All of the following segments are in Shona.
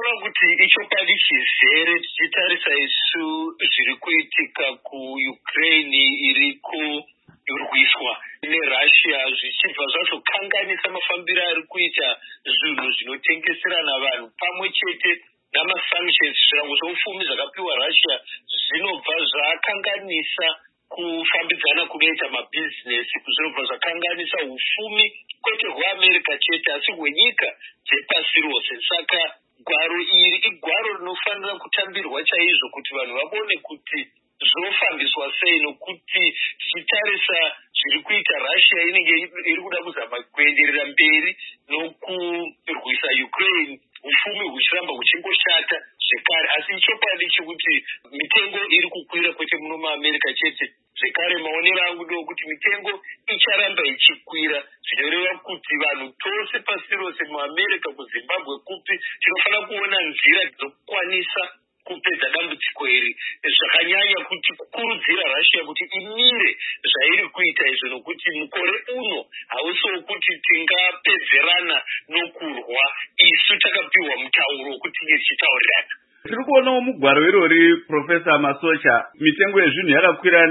kureva kuti ichokwadi chizere tichitarisa isu zviri kuitika kuukraine iri kurwiswa nerussia zvichibva zvazokanganisa mafambiro ari kuita zvinhu zvinotengeserana vanhu pamwe chete namasanctions zvirango zvoupfumi zvakapiwa russia zvinobva zvakanganisa kufambidzana kunoita mabhizinesi zvinobva zvakanganisa ufumi kwete hweamerica chete asi hwenyika dzepasi rose. Saka gwaro iri igwaro rinofanira kutambirwa chaizvo kuti vanhu vaone kuti zvinofambiswa sei, nokuti tichitarisa zviri kuita russia inenge iri kuda kuzama kuenderera mberi nokurwisa ukraine, ufumi huchiramba huchingoshata zvekare. Asi ichokwadi chekuti mitengo iri kukwira kwete muno muamerica chete zvekare. Maonero angu ndokuti mitengo icharamba ichikwira, zvinoreva kuti vanhu tose pasi rose muamerica, kuzimbabwe kupi, tinofanira kuona nzira dzokukwanisa kupedza dambudziko iri, zvakanyanya kuti kukurudzira russia kuti imire zvairi kuita izvo, nokuti mukore uno hausiwo kuti tingapedzerana nokurwa isu takapiwa mutauro wekuti tinge tichitaurirana. Tiri kuonawo mugwaro irori Profesa Masocha, mitengo yezvinhu yakakwira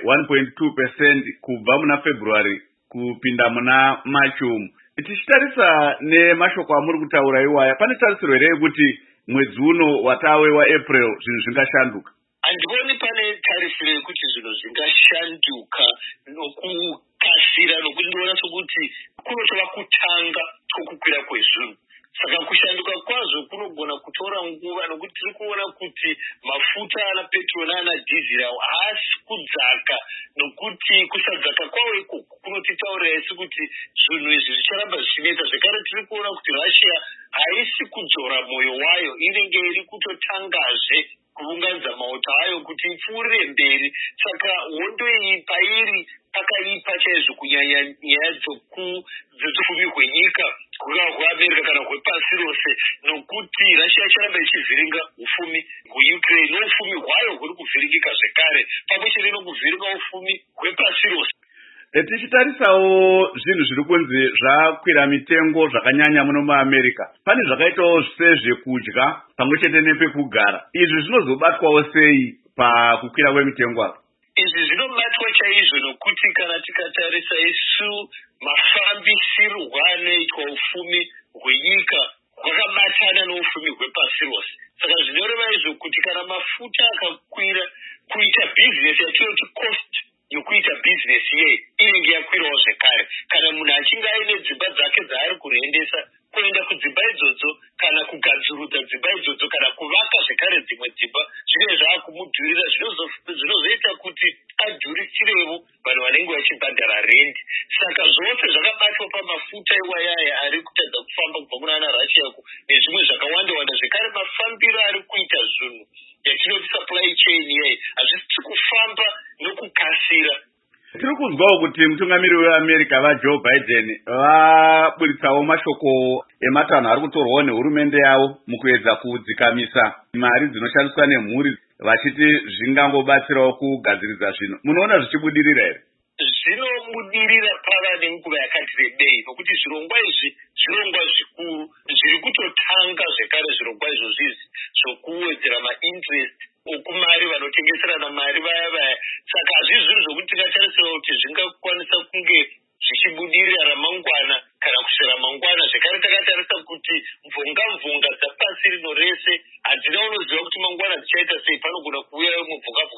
ne1.2% kubva muna February kupinda muna March umu. Tichitarisa nemashoko amuri kutaura iwaya, pane tarisiro here yekuti mwedzi uno watawe waApril zvinhu zvingashanduka? Handivoni pane tarisiro yekuti zvinhu zvingashanduka nokukasira, nokuti ndinoona sokuti kunotova kutanga kwokukwira kwezvinhu. Saka kushanduka kwazvo kunogona kutora nguva, nokuti tiri kuona kuti mafuta ana petrol naana diesel haasi kudzaka, nokuti kusadzaka kwawo ikoko kunotitaurira isi kuti zvinhu izvi zvicharamba zvichinetsa. Zvekare tiri kuona kuti russia haisi kudzora mwoyo wayo, inenge iri kutotangazve kuunganidza mauto ayo kuti ipfuurire mberi. Saka hondo iyi pairi pakaipa chaizvo kunyanya nyaya dzepfumi hwenyika, kungava hweamerica kana hwepasi rose, nokuti russia icharamba ichivhiringa ufumi hweukraine noufumi hwayo huri kuvhiringika zvekare, pamwe chete nokuvhiringa ufumi hwepasi rose. Tichitarisawo zvinhu zviri kunzi zvakwira mitengo zvakanyanya muno muamerica, pane zvakaitawo sezvekudya pamwe chete nepekugara. Izvi zvinozobatwawo sei pakukwira kwemitengo apa? Izvi zvinobatwa chaizvo, nokuti kana tikatarisa isu mafambisirwo anoitwa ufumi hwenyika hwakabatana noufumi hwepasi rose. Saka zvinoreva izvo kuti kana mafuta akakwira, kuita bhizinesi yatinoti cost yokuita bhizinesi iyei inenge yakwirawo zvekare. Kana munhu achinge aine dzimba dzake dzaari kuendesa, kuenda kudzimba idzodzo kana kugadzirudza dzimba idzodzo kana kuvaka zvekare dzimwe dzimba zvinenge zvaakumudhurira, zvinozoita kuti adhurisirevo vanhu vanenge vachibhadhara rendi. Saka zvose zvakabatwa pamafuta iwayaya ari kutadza kufamba kubva kunana russia nezvimwe zvakawanda-wanda. Zvekare mafambiro ari kuita zvinhu yatinoti supply chain iyei hazvisi kufamba nokukasira. Tiri kunzwawo kuti mutungamiri weAmerica vaJoe Biden vaburitsawo mashoko ematanho ari kutorwawo nehurumende yavo mukuedza kudzikamisa mari dzinoshandiswa nemhuri, vachiti zvingangobatsirawo kugadziridza zvinhu. Munoona zvichibudirira here? Zvinobudirira pava nenguva yakati rebei, nokuti zvirongwa izvi zvirongwa zvikuru zviri kutotanga zvekare. Zvirongwa izvozvizi zvokuwedzera mainterest okumari vanotengeserana mari vaya. Saka hazvisi zvinhu zvokuti tingatarisira kuti zvingakwanisa kunge zvichibudirira ramangwana kana kusvera mangwana. Zvekare takatarisa kuti mvonga dzapasi rino rese hadzina unoziva kuti mangwana dzichaita sei, panogona kuuya mubvunga